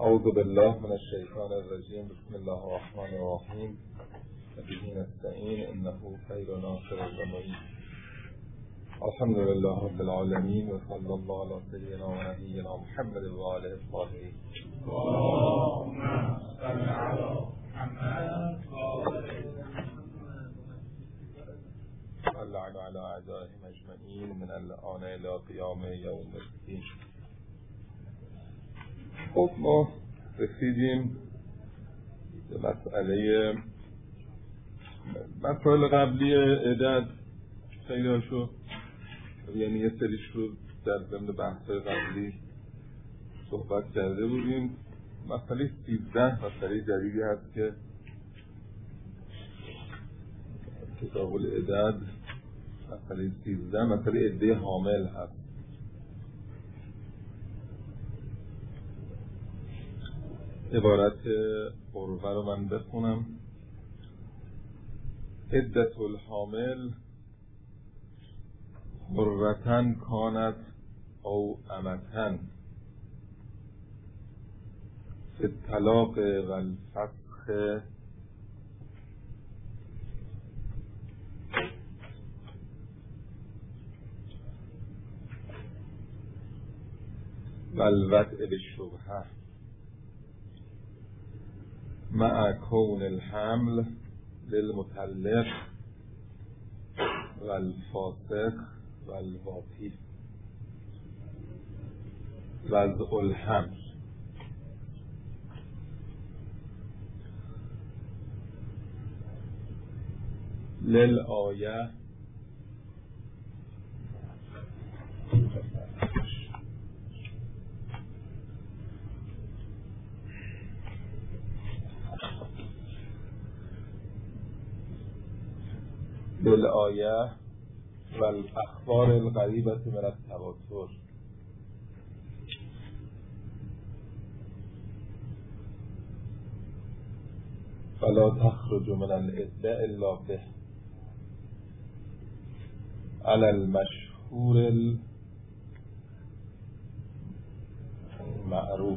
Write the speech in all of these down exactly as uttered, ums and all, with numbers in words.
اعوذ بالله من الشیطان الرجیم. بسم الله الرحمن الرحیم. به نستعین انه خیر ناصر و معین. الحمد لله رب العالمین و صلی الله علی سیدنا و نبینا محمد و آله الطاهرین. اللهم صل علی محمد اللعن علی اعدائهم اجمعین من الآن الی قیام یوم الدین. خب ما رسیدیم به مسئله مسائل قبلی عدد، خیلی هاشو یعنی یه سریش رو در ضمن بحث‌های قبلی صحبت کرده بودیم. مسئله سیزده مسئله جدیدی هست که کتاب العدد مسئله سیزده مسئله عده حامل هست. عبارت قربه رو من بخونم. عدت الحامل حرتن کانت او امتن فی الطلاق و الفسخ و الوضع بالشبهه مع کون الحمل للمطلق و الفاسق و الواتی. وضع الحمل للآیه بالآیه و الاخبار الغریبه من التواتر. فلا تخرج من العده الا به على المشهور المعروف.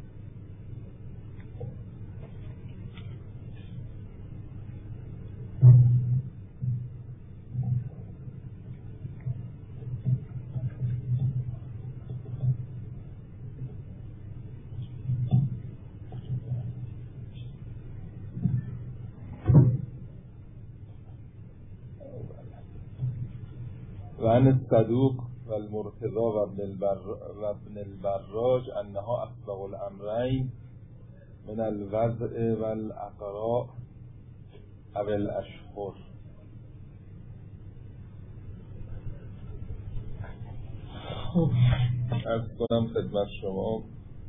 و عن الصدوق و المرتضى و ابن, البر و ابن البراج انها اصبغ الامرین من الوضع و الاقراء او الاشهر. از کنم خدمت شما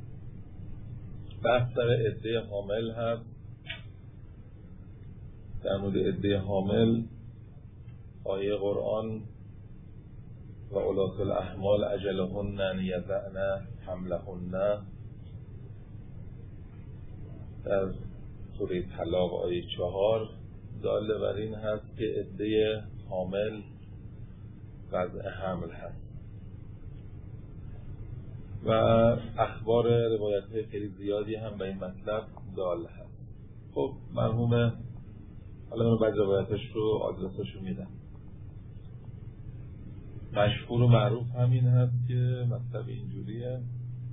بحث در عده حامل هست. در مورد عده حامل آیه قرآن و اولاة الاحمال اجلهن ان یضعن حملهن در سوره طلاق آیه چهار داله بر این هست که عده حامل وضع حمل هست و اخبار روایت‌های خیلی زیادی هم به این مطلب داله هست. خب مرحوم حالا من بعد روایتش رو آدرسش رو میدم. مشهور و معروف همین هست که مطلب اینجوریه.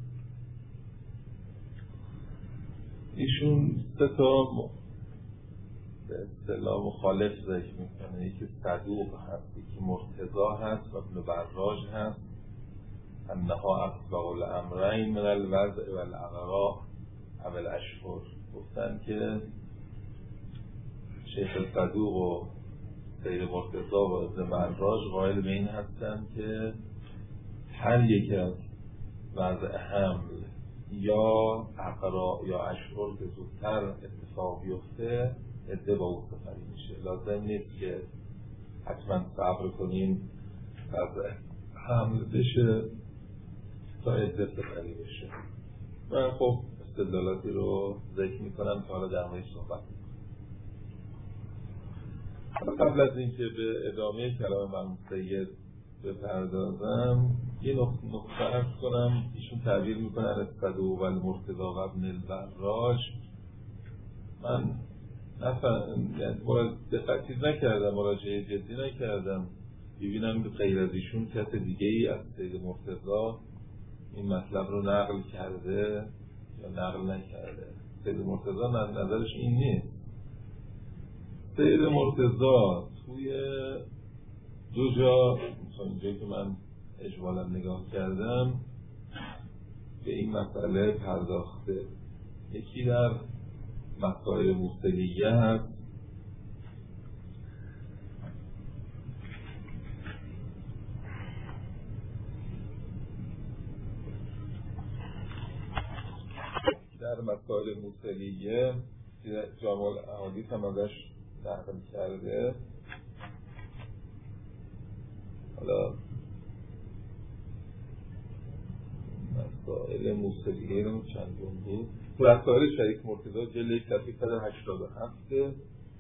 ایشون سه تا به اصطلاح مخالف ذکر میکنه. یکی صدوق هست، یکی مرتضی هست و ابن براج هست. انها اصبغ الامرین من الوضع و الاقراء او الاشهر. گفتن که شیخ صدوق و سید مرتضی و ابن براج قائل به این هستن که هر یک از وضع حمل یا اقراء یا اشهر که زودتر اتفاق بیفته عده با او سپری میشه. لازم نیست که حتما صبر کنیم وضع حمل بشه تا عده سپری بشه. من خب استدلالاتی رو ذکر میکنم که حالا در موردش صحبت میکنم. قبل از اینکه به ادامه کلام مرحوم سید بپردازم یه نقطه عرض کنم. ایشون تعبیر میکنن الصدوق و المرتضی و ابن البراج. من نفهم دقتی نکردم، مراجعه جدی نکردم ببینم غیر از ایشون کس دیگه ای از سید مرتضی این مطلب رو نقل کرده یا نقل نکرده. سید مرتضی نظرش این نیست. سید مرتضی توی دو جا، اینجایی که من اجمالا نگاه کردم، به این مسئله پرداخته. یکی در مسائل موصلیه هست در مسائل موصلیه جامع الاحادیث هم ازش نقل کرده. حالا مسائل موصلیه رو چندون بود؟ مسائل شریف مرتضی جلد یک صفحه صد و هشتاد و هفت.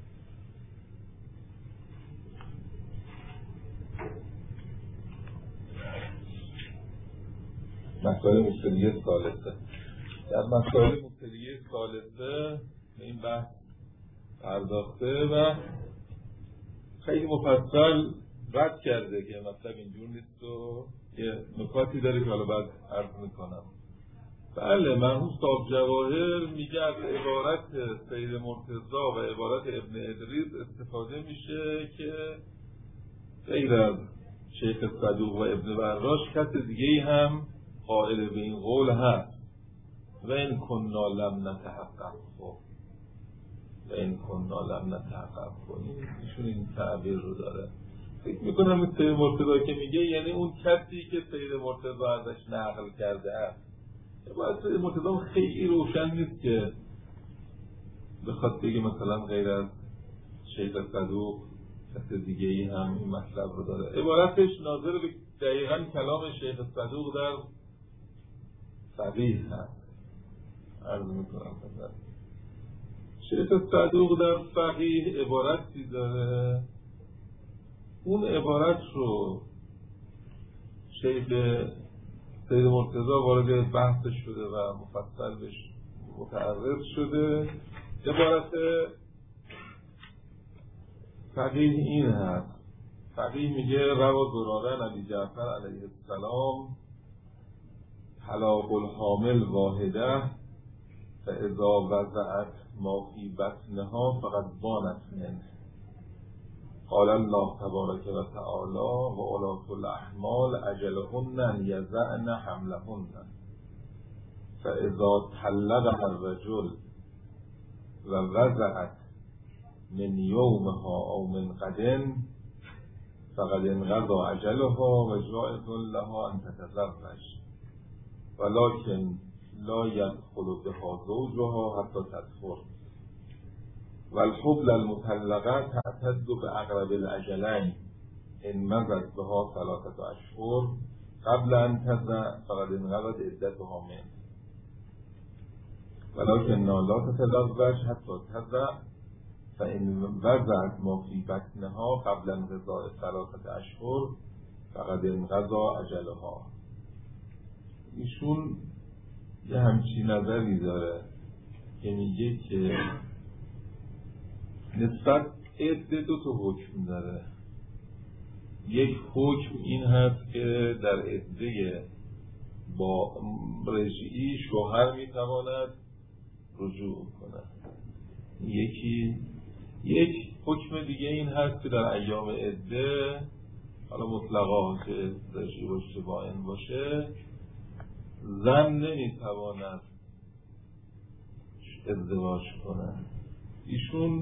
مسائل موصلیه ثالثه. در مسائل موصلیه ثالثه این بحث پرداخته و خیلی مفصل رد کرده که مطلب اینجور نیست و یه نکاتی داره که حالا بعد عرض میکنم. بله، مرحوم صاحب جواهر میگه از عبارت سید مرتضی و عبارت ابن ادریس استفاده میشه که غیر از شیخ صدوق و ابن براج کس دیگه ای هم قائل به این قول هست. و این کنا لم نتحقق و این کنا لم نتحقق کنیم. ایشون این تعبیر رو داره. فکر میکنم این سید مرتضی که میگه یعنی اون کسی که سید مرتضی ازش نقل کرده است. باید سید مرتضی خیلی روشن نیست که بخواد بگه مثلا غیر از شیخ صدوق کسی دیگه ای هم این مطلب رو داره. عبارتش ناظر به دقیقاً کلام شیخ صدوق در فقیه هست. عرض میکنم مثلا شیخ صدوق در فقیه عبارتی داره، اون عبارت رو شیخ سید مرتضی وارد بحث شده و مفصل بهش متعرض شده. عبارت فقیه این هست. فقیه میگه روا زراره نبی جعفر علیه السلام طلاق الحامل واحده فاذا وضعت ما فی بطنها فقد بانت منه. قال الله تبارک و تعالی و اولاة الاحمال اجلهن ان یضعن حملهن فاذا طلقها الرجل و وضعت من یومها او من غد فقد انقضى اجلها و جائز لها ان تتزوج ولكن لا يدخل بها زوجها حتى تطهر والحبل المطلقه تعتد باقرب الاجلين ان مضت بها ثلاثه اشهر قبل ان تضع فقد انقضت عدتها منه ولكن لا تتزوج حتى تضع فان وضعت ما في بطنها قبل انقضاء ثلاثه اشهر فقد انقضى اجلها. ایشون یه همچین نظری داره که میگه که نسبت عده دو تا حکم داره. یک حکم این هست که در عده با رجعی شوهر میتواند رجوع کند. یکی یک حکم دیگه این هست که در ایام عده حالا مطلقا که رجعی باشه با این باشه زن نمیتواند ازدواج کنه. ایشون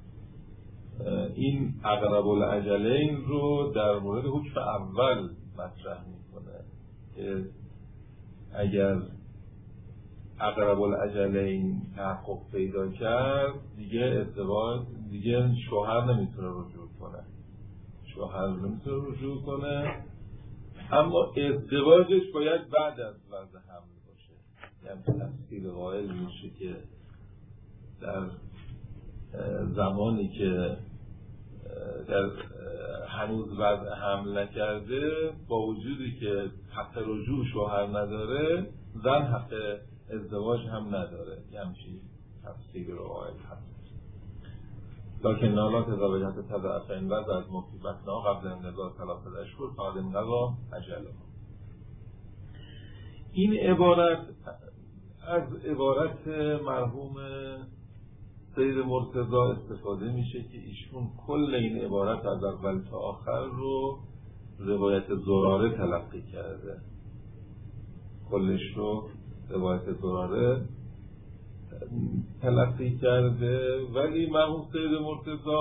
این اقرب الاجلین رو در مورد حکم اول مطرح میکنه که اگر اقرب الاجلین تحقق پیدا کرد دیگه ازدواج دیگه شوهر نمیتونه رجوع کنه شوهر نمیتونه رجوع کنه اما ازدواجش باید بعد از وضع حمل باشه. یعنی تفسیر قائل میشه که در زمانی که در هنوز وضع حمل نکرده، با وجودی که حق رجوع شوهر نداره، زن حق ازدواج هم نداره. یه همچین تفسیر روایت هست. لکن نالا تزاوجت تضعفین وز از مصیبتنا قبل انقضاء ثلاثة اشهر فقد انقضا اجلها. این عبارت از عبارت مرحوم سید مرتضی استفاده میشه که ایشون کل این عبارت از اول تا آخر رو روایت زراره تلقی کرده. کلش رو روایت زراره تلقی کرده، ولی مرحوم سید مرتضی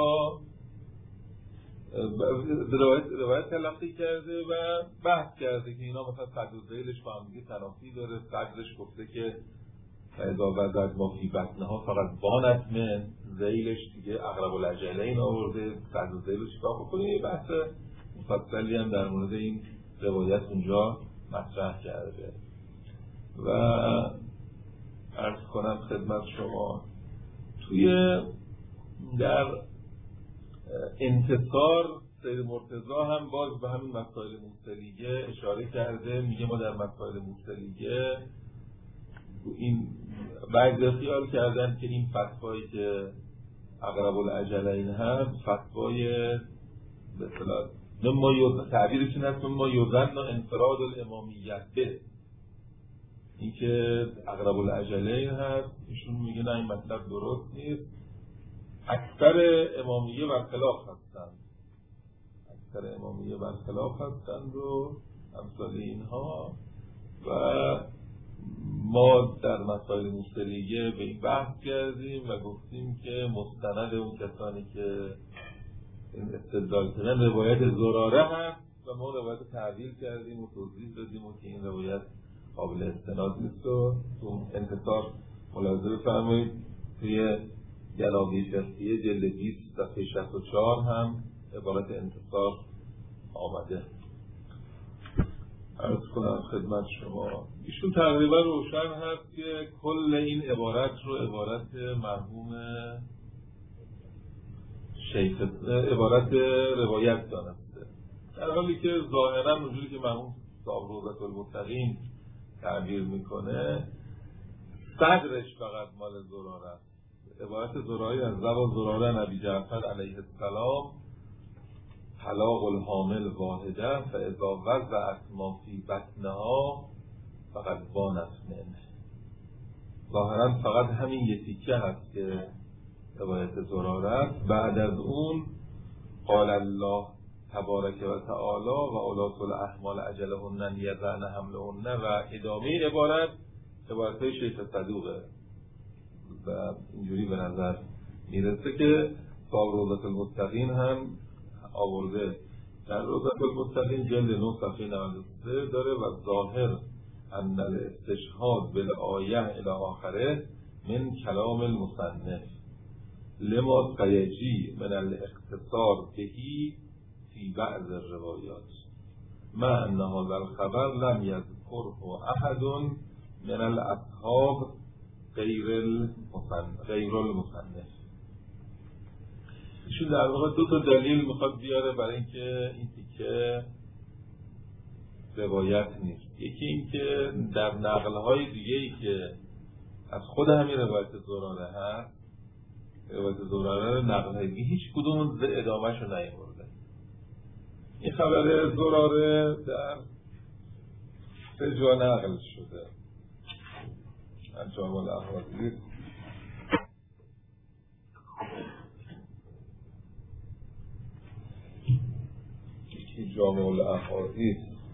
روایت روایت تلقی کرده و بحث کرده که اینا مثلا صدر و ذیلش با هم دیگه تنافی داره. صدرش گفته که فاذا وضعت ما فی بطنها فقط بانت من، ذیلش دیگه اقرب الاجلین آورده، صدر و ذیلش چیکار بکنه. یه بحث مفصلی هم در مورد این روایت اونجا مطرح کرده و عرض کنم خدمت شما توی در انتصار سید مرتضی هم باز به همین مسائل موسلیه اشاره کرده. میگه ما در مسائل موسلیه این بعضی خیال کردن که این فتوایی که اقرب الاجلین هست فتوای به اصطلاح مما یوزن، تعبیرش این هست مما یوزن انفراد الامامیت به، این که اقرب الاجلین هست. ایشون میگه نه این مطلب درست نیست، اکثر امامیه برخلاف هستند، اکثر امامیه برخلاف هستند و امثال اینها. و ما در مسائل موسلیه به این بحث کردیم و گفتیم که مستند اون کسانی که این استدلال کردن روایت زراره هست و ما روایت تعدیل کردیم و توضیح دادیم و که این روایت قابل استناد نیست. و تو انتصار ملاحظه بفرمایید توی جلالی فقهیه جلد بیست صفحه شصت و چهار هم عبارت انتصار آمده. عرض کنم خدمت شما ایشون تقریبا روشن هست که کل این عبارت رو عبارت مرحوم شیخ عبارت روایت دانسته، در حالی که ظاهرا اونجوری که مرحوم صاحب روضة المتقین تعبیر میکنه صدرش فقط مال زراره است. عبارت زراره از زبان زراره نبی جعفر علیه السلام طلاق الحامل واحده فاذا وضعت ما فی بطنها فقط بانت منه. ظاهرا فقط همین یه تیکه هست که روایت زراره است. بعد از اون قال الله تبارک و تعالی و اولاة الاحمال اجلهن یضعن حملهن و ادامه عبارت عبارت شیخ صدوقه و اینجوری به نظر میرسه که صاحب روضة المتقین هم آورده. در روضة المتقین جلد نه صفحه نود و سه داره و ظاهر ان الاستشهاد بالآیه الی آخره من کلام المصنف لما سیجی من الاختصار بهی فی بعض الروایات ما ان هذا الخبر لم یذکره احد من الاصحاب غیر المصنف غیر المصنف. ایشون در واقع دو تا دلیل میخواد بیاره برای اینکه این تیکه روایت نیست. یکی این که در نقل‌های دیگه‌ای که از خود همین روایت زراره هست، روایت زراره رو نقل‌های دیگه هیچ کدوم ادامه‌شو نیاورده. این خبر زراره در سه جا نقل شده از جامع الاحادیث. یکی جامع الاحادیث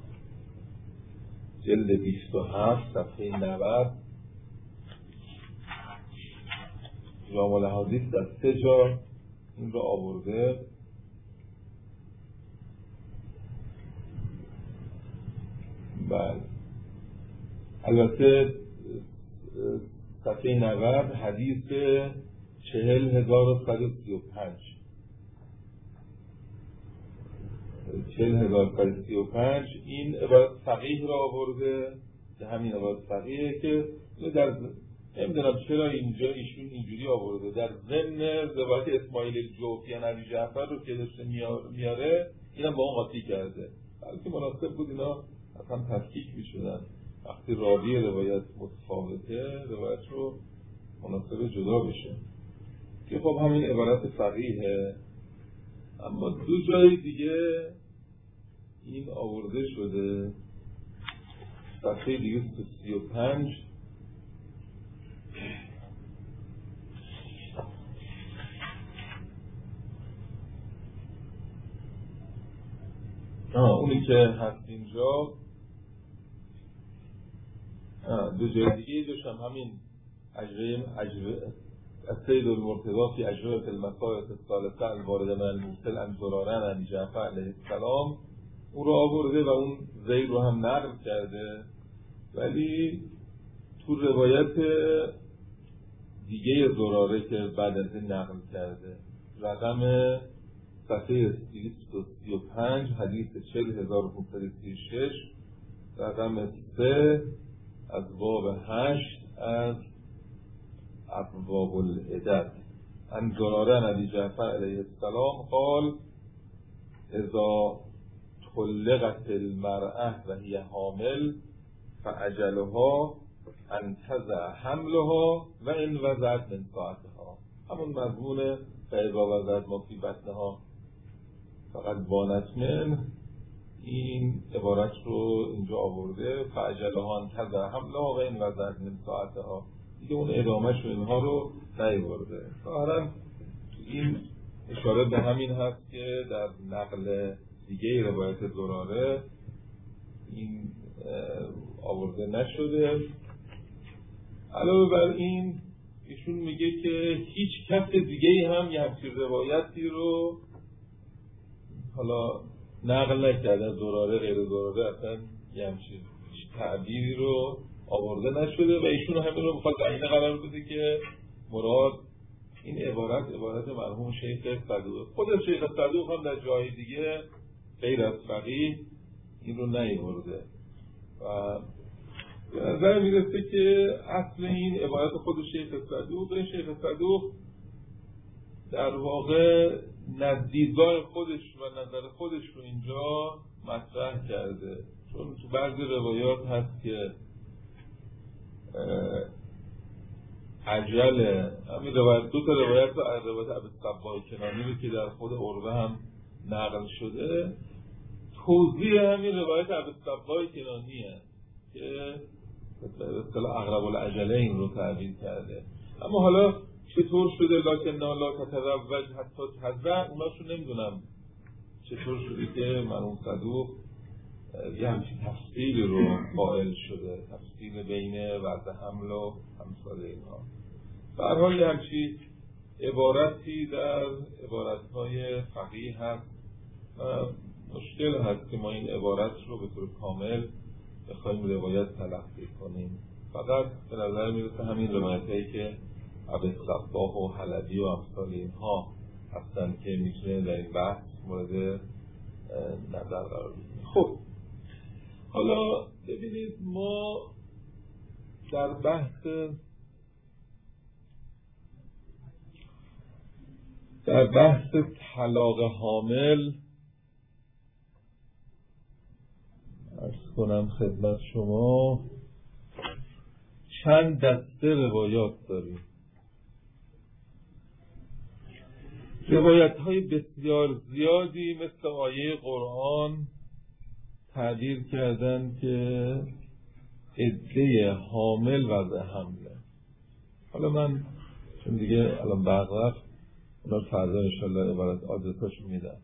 جلد بیست و هفت صفحه نود. جامع الاحادیث در سه جا این رو آورده. بله البته صفحه نود حدیث چهل هزار و صد و سی و پنج چهل هزار و صد و سی و پنج این عبارت فقیه را آورده که همین عبارت فقیه که در نمیدونم چرا اینجا ایشون اینجوری آورده در ضمن روایت اسماعیل جوفی عن ابی جعفر رو که داشته میاره اینم با اون قاطی کرده، بلکه مناسب بود اینا اصلا تفکیک میشدن. وقتی راوی روایت متفاوته روایت رو مناسب جدا بشه که خب همین عبارت فقیهه. اما دو جای دیگه این آورده شده، صفحه دویست و سی و پنج آه اونی که هست اینجا دو جای دیگه داشتم همین اجریم اجره السید المرتضی فی اجربة المصائب الثالثه الوارده من الموصل عن زرارة عن جعفر علیه السلام اون رو آورده و اون زید رو هم نقل کرده، ولی تو روایت دیگه زراره که بعد از این نقل کرده رقم صفحه دویست و سی و پنج حدیث چهل هزار و پانصد و سی و شش رقم سه از باب هشت از ابواب العدد عن زراره عن ابی جعفر علیه السلام قال اذا طلقت المرأة و هي حامل فاجلها ان تضع حملها و ان وضعت من ساعتها، همون مضمون فاذا وضعت ما فی بطنها فقط بانت من، این عبارت رو اینجا آورده فاجلها ان تضع حملها و ان وضعت من ساعتها، دیگه اون ادامهش و اینها رو نیاورده. ظاهرا این اشاره به همین هست که در نقل دیگه روایت زراره این آورده نشده. علاوه بر این ایشون میگه که هیچ کس دیگه هم یه همچین روایتی رو حالا نقل نکرده، زراره غیر زراره اصلا یه همچین تعبیری رو آورده نشده و ایشون همین رو بخواد عینه قرار بده که مراد این عبارت عبارت مرحوم شیخ صدوق. خود شیخ صدوق هم در جای دیگه غیر از فقیه این رو نیاورده و به نظر میرسه که اصل این عبارت خود شیخ صدوق شیخ صدوق در واقع نزدیدگاه خودش و نظر خودش رو اینجا مطرح کرده، چون تو بعضی روایات هست که عجل همین روایت دو تا روایت رو روایت ابی الصباح کنانی رو که در خود عروه هم نقل شده توضیح همین روایت ابی الصباح کنانیه که به اصطلاح اقرب العجلین رو تعبیر کرده. اما حالا چطور شده لکن لا تتروج حتی تزع اوناشو نمیدونم چطور شده که مرحوم صدوق یه همچین تفصیل رو قائل شده، تفصیل بین وضع حمل و امثال اینها. به هر حال یه همچین عبارتی در عبارتهای فقیه هست و مشکل هست که ما این عبارت رو به طور کامل بخوایم روایت تلقی کنیم. فقط به نظر میرسه همین روایتایی که ابی الصباح و حلبی و امثال اینها هستن که میتونه در این بحث مورد نظر قرار بگیره. خب حالا ببینید ما در بحث در بحث طلاق حامل عرض کنم خدمت شما چند دسته روایات داریم. روایت های بسیار زیادی مثل آیه قرآن تعبیر کردن که عده حامل وضع حمله. حالا من چون دیگه الان بعد وقت اونا فردا انشالله عبارت آدرساشو میدم.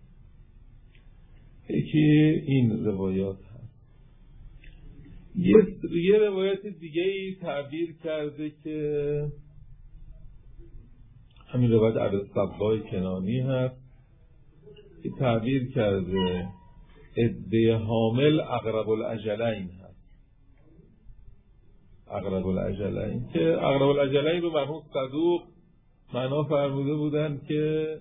یکی این روایات هست. یه, یه روایت دیگه ای تعبیر کرده که همین روایت ابی الصباح کنانی هست که تعبیر کرده عده حامل اقرب الاجلین هست. اقرب الاجلین که اقرب الاجلین رو مرحوم صدوق معنا فرموده بودن که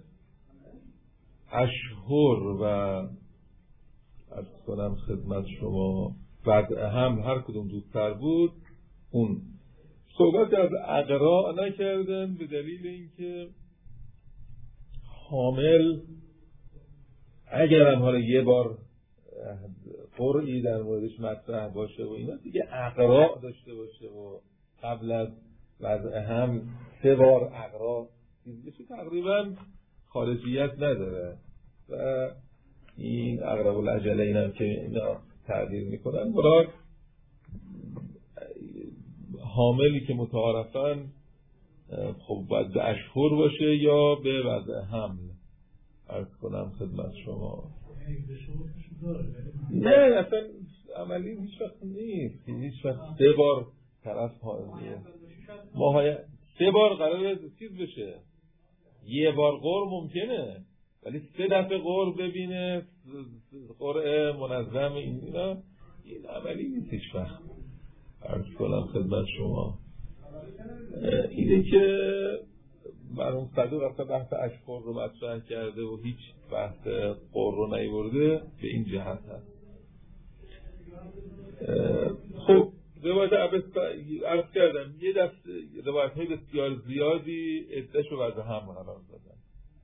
اشهر و عرض کنم خدمت شما وضع هم هر کدوم زودتر بود اون صحبت از اقراء نکردن به دلیل اینکه حامل اگر هم حالا یه بار قرعی در موردش مطرح باشه و اینا دیگه اقراء داشته باشه و قبل از وضع هم سه بار اقراء دیده بشه تقریبا خارجیت نداره و این اقرب العجلین هم که اینا تعبیر میکنن برای حاملی که متعارفاً خب باید به اشهر باشه یا به وضع حمل. عرض کنم خدمت شما نه اصلا عملی هیچ وقت نیست، هیچ وقت سه بار طرف حاملیه ماهای سه بار قرار چیز بشه، یه بار قر ممکنه ولی سه دفعه قر ببینه قرعه منظم این اینا این عملی نیست هیچ وقت. عرض کنم خدمت شما اینه که مرحوم صدوق اصلا بحث اشهر رو مطرح کرده و هیچ بحث قر رو نیورده به این جهت هست. خب روایت عرض کردم یه دست روایت های بسیار زیادی عده‌شو وضع هم قرار دادن.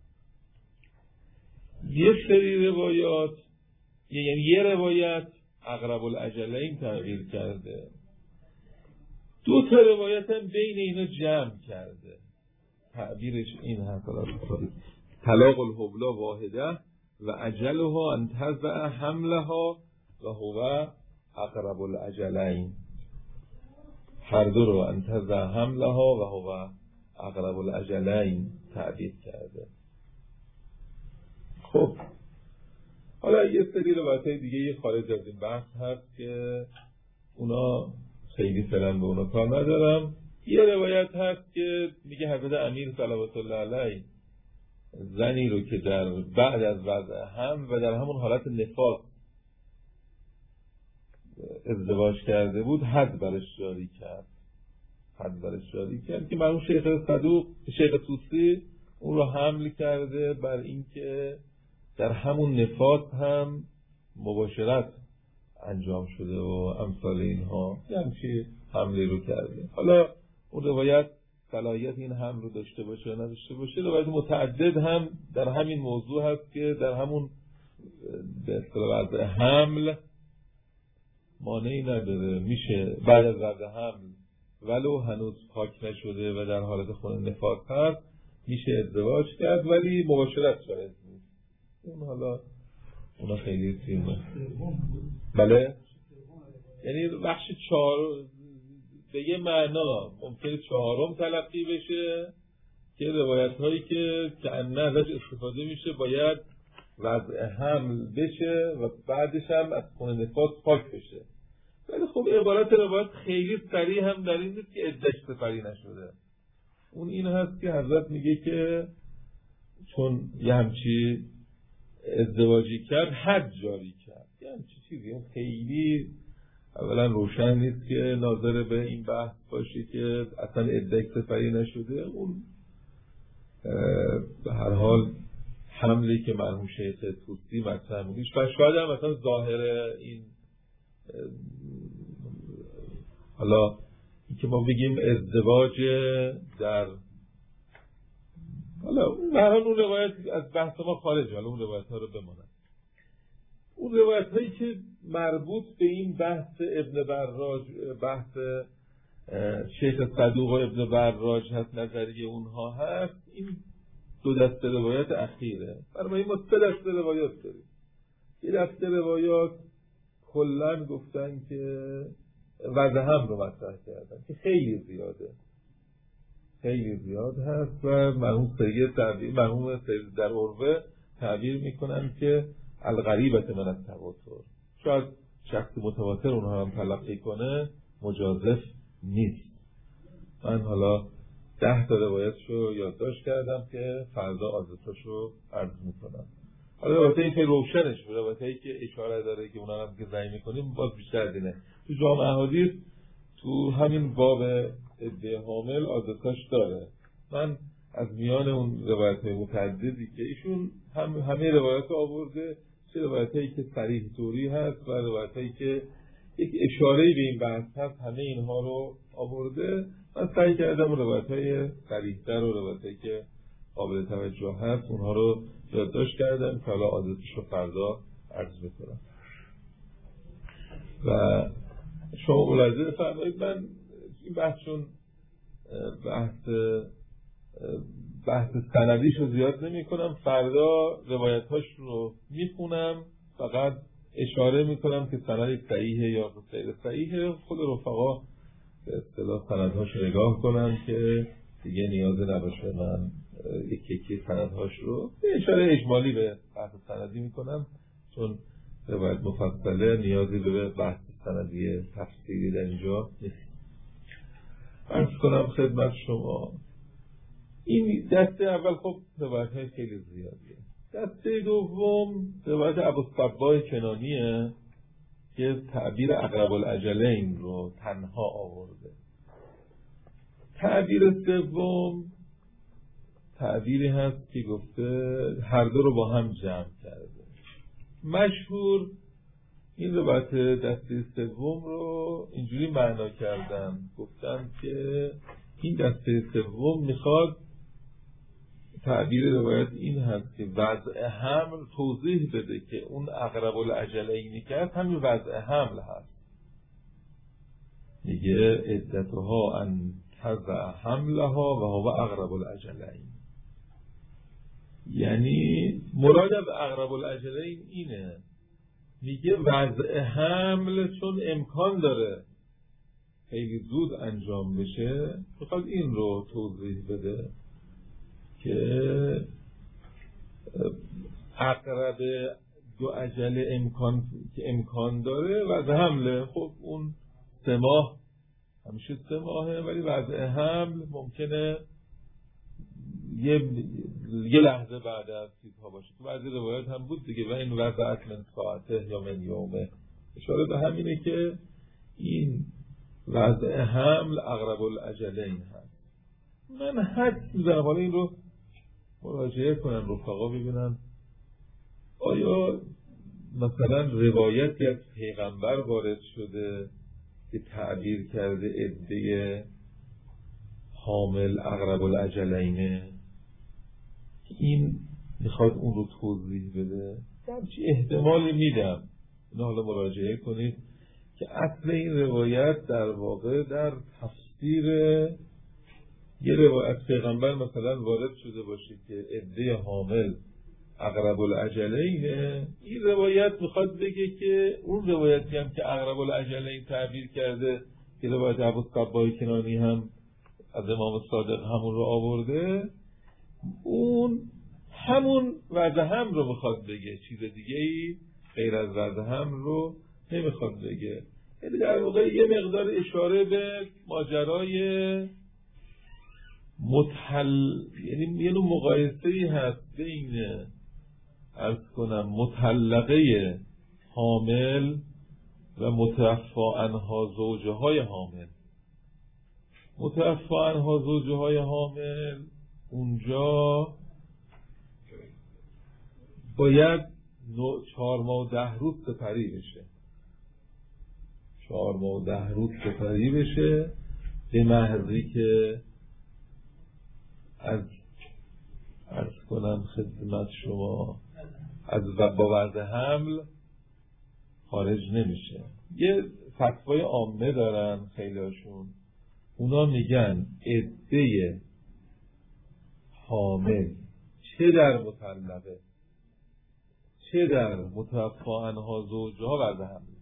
یه سری روایات یعنی یه روایت اقرب العجلین تغییر کرده، دو تا روایت هم بین اینا جمع کرده. تعبیرش این هست طلاق الحبلا واحده و اجلها ان تضع حملها و هو اقرب العجلین، هر دو رو ان تضع حملها و هو اقرب العجلین تعبیر کرده. خب حالا یه سری روایت‌های دیگه خارج از این بحث هست که اونا خیلی فعلا به اونا کار ندارم. یه روایت هست که میگه حضرت امیر صلوات الله علیه زنی رو که در بعد از وضع هم و در همون حالت نفاس ازدواج کرده بود حد برش جاری کرد حد برش جاری کرد که مرحوم شیخ صدوق شیخ طوسی اون رو حمل کرده بر اینکه در همون نفاس هم مباشرت انجام شده و امثال اینها یعنی چی حمله رو کرده. حالا اون روایت صلاحیت این حمل رو داشته باشه و نداشته باشه، روایت متعدد هم در همین موضوع هست که در همون به اصطلاح وضع حمل مانعی نداره، میشه بعد از وضع حمل ولو هنوز پاک نشده و در حالت خون نفاس هست میشه ازدواج کرد ولی مباشرت شاید نیست. اون حالا اونا خیلی سیمه بله یعنی بخش چهار به یه معنا ممکنه چهارم تلقی بشه که روایت هایی که کأنه ازش استفاده میشه باید وضع حمل بشه و بعدش هم از خون نفاس پاک بشه، ولی خب عبارت روایت خیلی صریح هم در این نیست که عده‌اش سپری نشده. اون این هست که حضرت میگه که چون یه همچی ازدواجی کرد حد جاری کرد، یه همچی چیزی اون خیلی اولا روشن نیست که ناظر به این بحث باشه که اصلا عده‌اش سپری نشده. اون به هر حال حملی که مرحوم شیخ طوسی مطرح میگه و شاید هم مثلا ظاهر این حالا این که ما بگیم ازدواج در حالا برحال اون روایت از بحث ما خارج، حالا اون روایت ها رو بمانند. اون روایت هایی که مربوط به این بحث ابن براج بحث شیخ صدوق و ابن براج هست نظریه اونها هست، این دو دسته روایت اخیره. برای ما سه دسته روایات داریم. یه دسته روایات کلن گفتن که وضع هم رو مطرح کردن که خیلی زیاده خیلی زیاد هست و مرحوم سید تعبیر مرحوم سید در عروه تعبیر میکنن که الغریبت من التواتر، شاید شخص متواتر اونها هم تلقی کنه مجازف نیست. من حالا ده تا روایتشو یادداشت کردم که فردا آزتاشو عرض میکنم. حالا روایت این که روشنش روایتایی که اشاره داره که اونا هم که زنی میکنیم باز بیشتر دینه تو جامع احادیث تو همین باب عده حامل آزتاش داره. من از میان اون روایت های متعددی که ایشون هم همه روایت آورده، چه روایت هایی که صریح طوری هست و روایت هایی که یک اشاره‌ای به این بحث هست، همه اینها رو آورده. من سعی کردم روایت‌های صریح‌تر و روایت‌هایی که قابل توجه هست اونها رو یادداشت کردم که حالا عادتش رو فردا عرض بکنم. و شما ملاحظه بفرمایید من این بحثشون بحث بحث سندیش رو زیاد نمی کنم، فردا روایت‌هاش رو میخونم، فقط اشاره میکنم که سند صحیحه یا غیر صحیحه، خود رفقا به اصطلاح سندهاش رو نگاه کنم که دیگه نیاز نباشه من یکی یکی سندهاش رو اشاره اجمالی به بحث سندی میکنم، چون روایت مفصله نیازی به بحث سندی تفصیلی در اینجا نیست. عرض کنم خدمت شما این دسته اول خب روایت های خیلی زیادیه. دسته دوم روایت ابوالصباح کنانیه که تعبیر اقرب الاجلین رو تنها آورده. تعبیر سوم تعبیری هست که گفته هر دو رو با هم جمع کرده. مشهور این روایت دسته سوم رو اینجوری معنا کردن، گفتن که این دسته سوم میخواد تعبیر روایت این هست که وضع حمل توضیح بده که اون اقرب الاجلینی که هست همین وضع حمل هست. میگه عدتها ان تضع حملها و هو اقرب الاجلین، یعنی مراد از اقرب الاجلین اینه، میگه وضع حمل چون امکان داره خیلی زود انجام بشه، میخواد این رو توضیح بده که اقرب دو عجله امکان که امکان داره وضع حمله. خب اون سه ماه همیشه سه ماهه، ولی وضع حمل ممکنه یه یه لحظه بعد از چیزها باشه. تو بعضی روایات هم بود دیگه و این وضعت من ساعته یا من یومه، اشاره به همینه که این وضع حمل اقرب الاجلین هست. من حد میزنم حالا این رو مراجعه کنن رفقا ببینن آیا مثلا روایتی از پیغمبر وارد شده که تعبیر کرده عده حامل اقرب الاجلینه، این میخواد اون رو توضیح بده. همچی احتمالی میدم، این حالا مراجعه کنید که اصل این روایت در واقع در تفسیر یه روایت پیغمبر مثلا وارد شده باشه که عده حامل اقرب الاجلینه، این روایت میخواد بگه که اون روایتی هم که اقرب الاجلین تعبیر کرده که روایت ابوالصباح کنانی هم از امام صادق همون رو آورده، اون همون وضع حمل رو میخواد بگه، چیز دیگه ای غیر از وضع حمل رو نمیخواد بگه. یعنی در واقع یه مقدار اشاره به ماجرای متحل، یعنی یه نوع مقایسه‌ای هست بین عرض کنم مطلقه حامل و متوفی عنها زوجه های حامل. متوفی عنها زوجه های حامل اونجا باید چهار ماه و ده روز سپری بشه، چهار ماه و ده روز سپری بشه به محضی که از عرض کنم خدمت شما از با وضع حمل خارج نمیشه. یه فتوای عامه دارن خیلی هاشون، اونا میگن عده حامل چه در مطلقه چه در متوفی عنها زوجها وضع حمله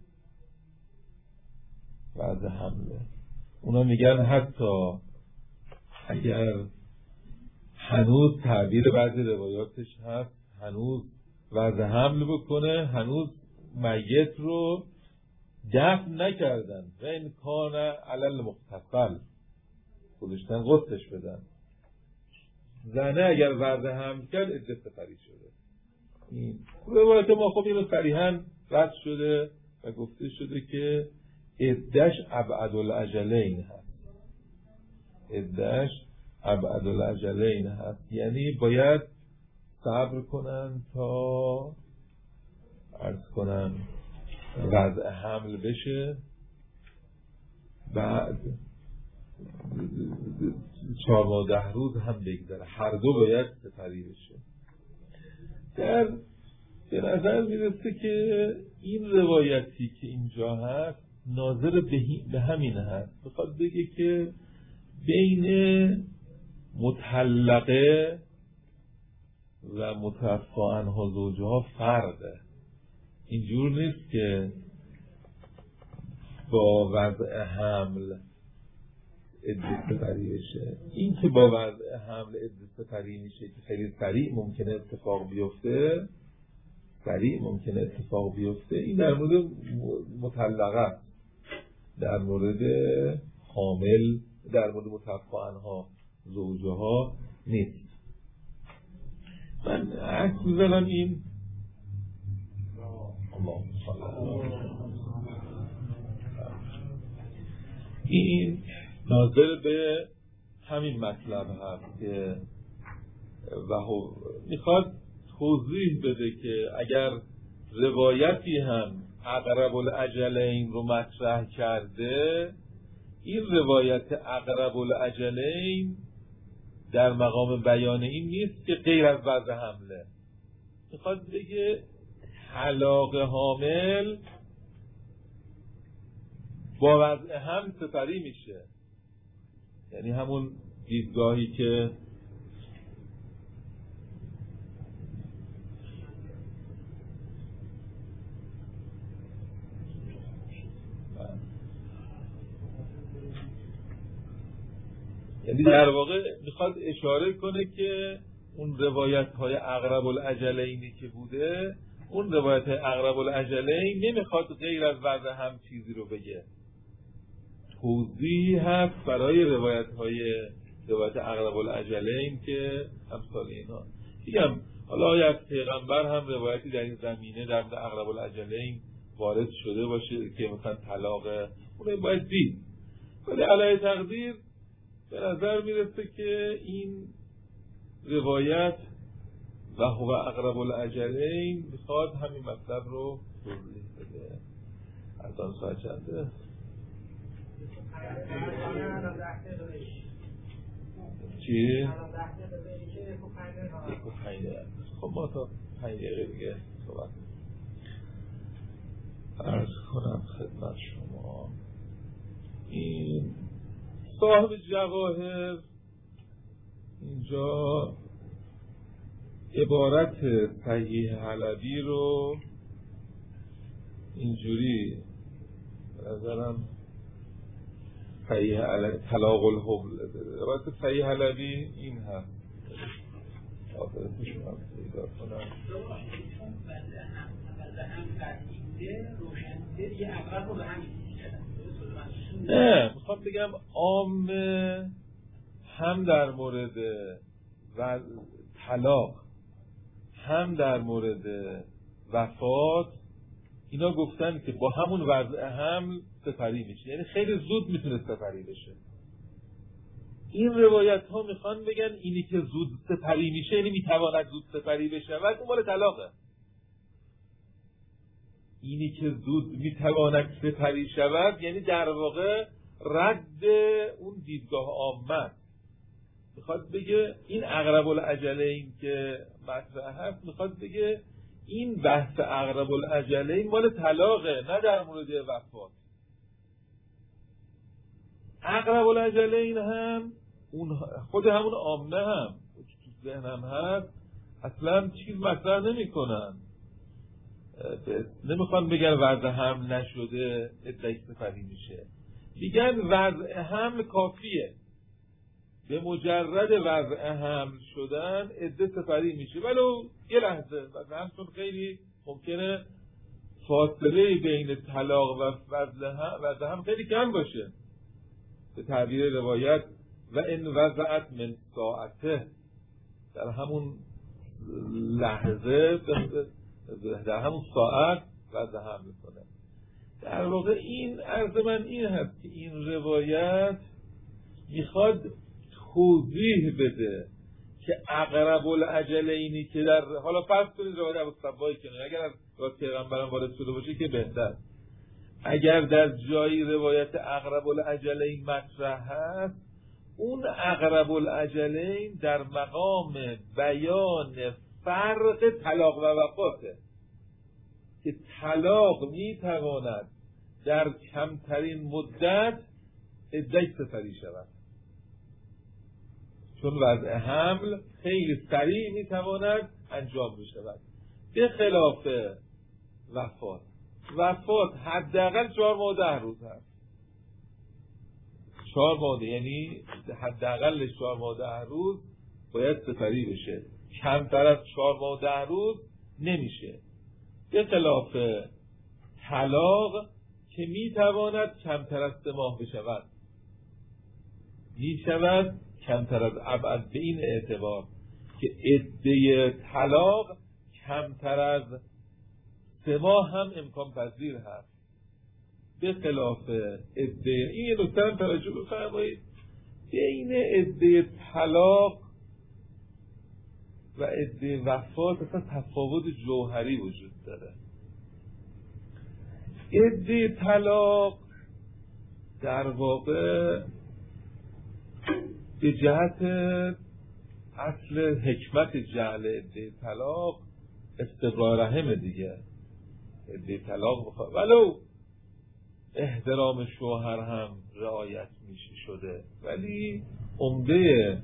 وضع حمله اونا میگن حتی اگر هنوز تعبیر بعضی روایاتش هست هنوز وضع حمل بکنه، هنوز میت رو دفن نکردن و این کان علل مغتسل خودشتن غسلش بدن، زنه اگر وضع حمل کرد عده سپری شده. این روایت ما خب اینو صریحاً رد شده و گفته شده که عده‌اش ابعد الاجلین هست، عده‌اش ابعد الاجلین هست، یعنی باید صبر کنن تا عرض کنن وضع حمل بشه بعد چهار ماه ده روز هم بگذره، هر دو باید سپری بشه. در به نظر میرسه که این روایتی که اینجا هست ناظر به همین هست، بخواد بگه که بین مطلقه و متوفی عنها زوجها فرقه. اینجور نیست که با وضع حمل عده سپری بشه. این که با وضع حمل عده سپری میشه که خیلی سریع ممکنه اتفاق بیفته، سریع ممکنه اتفاق بیفته، این در مورد مطلقه، در مورد حامل، در مورد متوفی عنها زوجها نیست. من عکس میزنم این این ناظر به همین مطلب هست که و میخواد توضیح بده که اگر روایتی هم اقرب الاجلین رو مطرح کرده، این روایت اقرب الاجلین در مقام بیان این نیست که غیر از وضع حمله. میخواد بگه طلاق حامل با وضع حمل سپری میشه، یعنی همون دیدگاهی که یعنی در واقع میخواد اشاره کنه که اون روایت های اقرب الاجلینی که بوده، اون روایت های اقرب الاجلین نمیخواد غیر از وضع هم چیزی رو بگه. توضیح هست برای روایت های روایت اقرب الاجلین که امثال اینا. میگم حالا آیا از پیغمبر هم روایتی در این زمینه در اقرب الاجلین وارد شده باشه که مثلا طلاق اون باید دید، ولی علی تقدیر به نظر میرسه که این روایت و هو اقرب الاجلین میخواد همین مطلب رو توضیح بده. از آن ساعت چنده؟ چی؟ یک و پنج دقیقه. خب ما تا پنج دقیقه دیگه صحبت عرض کنم خدمت شما. این صاحب جواهر اینجا عبارت صحیح حلبی رو اینجوری به نظرم صحیح حلبی طلاق الحبل، عبارت صحیح حلبی این هست. آفرینش هم پیدا کنم. نه میخوام بگم عام هم در مورد و طلاق هم در مورد وفات اینا گفتن که با همون وضع حمل سپری میشه، یعنی خیلی زود میتونه سپری بشه. این روایت ها میخوان بگن اینی که زود سپری میشه یعنی میتواند زود سپری بشه و اون مال طلاقه. اینی که زود میتواند سپری شود یعنی در واقع رد اون دیدگاه عامه. میخواد بگه این اقرب الاجلین که مطرح هست، میخواد بگه این بحث اقرب الاجلین مال طلاقه، نه در مورد وفات. اقرب الاجلین هم اون خود همون عامه هم تو ذهنم هست، اصلا چیز مطرح نمی کنن، نمیخوان بگن وضع حمل نشده عده سپری میشه، میگن وضع حمل کافیه، به مجرد وضع حمل شدن عده سپری میشه، ولو یه لحظه. وضع حمل چون خیلی ممکنه فاصله بین طلاق و وضع حمل خیلی کم باشه، به تعبیر روایت و ان وضعت من ساعته، در همون لحظه در همون ساعت وضع حمل کنه. در واقع این عرض من این هست که این روایت میخواد توضیح بده که اقرب الاجلینی که در حالا فرض کنید روایت ابوالصباحی کنه، اگر از روایت پیغمبرم وارد شده باشه که بهتر. اگر در جایی روایت اقرب الاجلین مطرح هست، اون اقرب الاجلین در مقام بیان فرق طلاق و وفاته که طلاق میتواند در کمترین مدت عده‌اش سپری شود، چون وضع حمل خیلی سریع میتواند انجام بشود، به خلاف وفات. وفات حداقل چهار ماه و ده روز هست. چهار ماه یعنی حداقلش چهار ماه و ده روز باید سپری بشه، کمتر از چهار ماه و ده روز نمیشه، به خلاف طلاق که میتواند کمتر از سه ماه بشود. میشود کمتر از ابعد به این اعتبار که عده طلاق کمتر از سه ماه هم امکان پذیر هست، به خلاف عده. این یه نکته هم توجه بفرمایید، بین عده طلاق و عده وفات اصلا تفاوت جوهری وجود داره. عده طلاق در واقع به جهت اصل حکمت جعل عده طلاق استبراء رحم دیگه. عده طلاق بخواه ولو احترام شوهر هم رعایت میشه شده، ولی عمده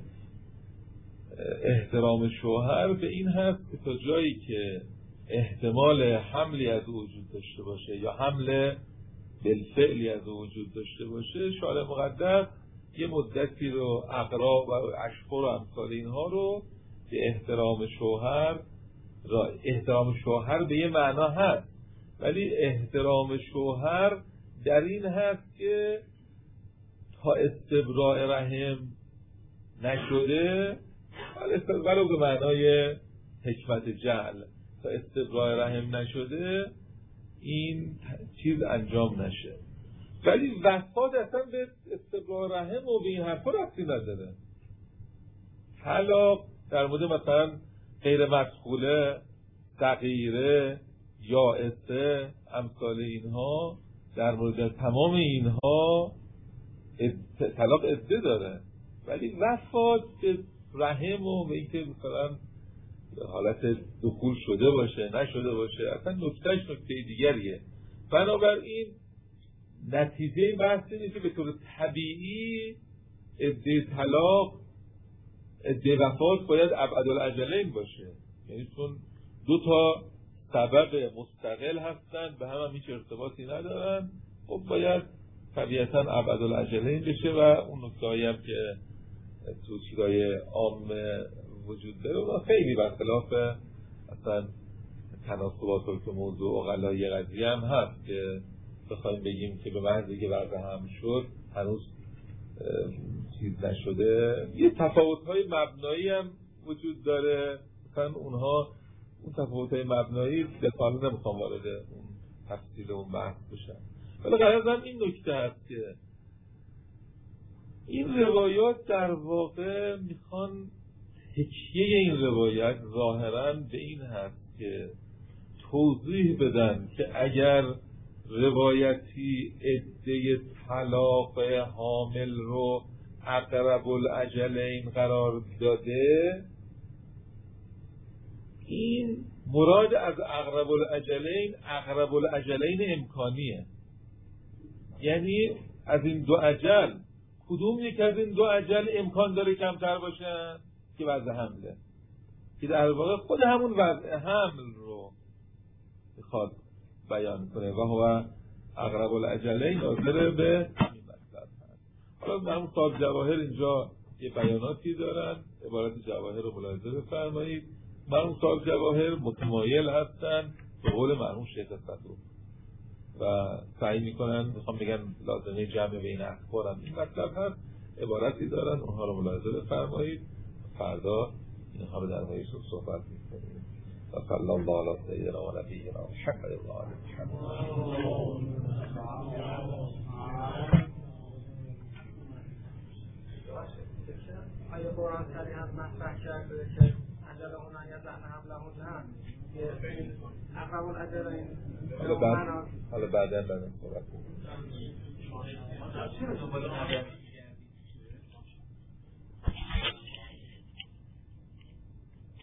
احترام شوهر به این هست که تا جایی که احتمال حملی از او وجود داشته باشه یا حمل بالفعلی از او وجود داشته باشه، شارع مقدس یه مدتی رو اقرا و اشخور و امثال اینها رو به احترام شوهر را احترام شوهر به یه معنا هست، ولی احترام شوهر در این هست که تا استبراء رحم نشده، ولو به معنای حکمت جعل، تا استبراء رحم نشده این چیز انجام نشه. ولی وفات اصلا به استبراء رحم و به این حرفا ربطی نداره. طلاق در مورد مثلا غیر مدخوله، صغیره، یائسه، امثال اینها، در مورد تمام اینها طلاق عده داره، ولی وفات به رحم و به اینکه مثلا حالت دخول شده باشه نشده باشه اصلا نکتهش نکته دیگریه. بنابراین نتیجه بحث اینه که به طور طبیعی عده طلاق عده وفات باید ابعدالاجلین باشه، یعنی چون دو تا سبب مستقل هستن به هم هم هیچ ارتباطی ندارن، خب باید طبیعتا ابعدالاجلین بشه. و اون نکته‌ای هم که تو چیزای عام وجود داره اونا خیلی برخلاف اصلا تناسبات که موضوع اقلای قضیه هم هست که بخوایم بگیم که به محضی که وضع هم شد هنوز چیز نشده. یه تفاوت‌های مبنایی هم وجود داره، مثلا اونها اون تفاوت‌های مبنایی به کامل نمیخوام وارد اون تفصیل اون بحث بشم، ولی غرضم این نکته هست که این روایات در واقع میخوان تکیه این روایت ظاهراً به این هست که توضیح بدن که اگر روایتی عده طلاق حامل رو اقرب الاجلین قرار داده، این مراد از اقرب الاجلین اقرب الاجلین امکانیه، یعنی از این دو اجل کدوم یک از این دو اجل امکان داره کمتر باشن که وضع حمله، که در واقع خود همون وضع حمل رو میخواد بیان کنه و هو اقرب الاجلین ناظر به همین مطلب هست. حالا مرحوم صاحب جواهر اینجا یه بیاناتی دارن، عبارت جواهر رو ملاحظه بفرمایید. مرحوم صاحب جواهر متمایل هستن به قول مرحوم شیخ صدوق و سعی میکنن، میخوام بگن لازمه جمع بین اخبار هم این مطلب هست، عبارتی دارن اونها رو ملاحظه بفرمایید، فردا اینها رو در موردشون صحبت میکنیم. و صلی الله علی سیدنا و نبینا محمد و آله محمد. آیا قرآن صریحاً مطرح کرده که اجل هنر یا زن حمله هنر اقرب الاجلین حالا بعد حالا بعداً بعداً صحبت کنیم.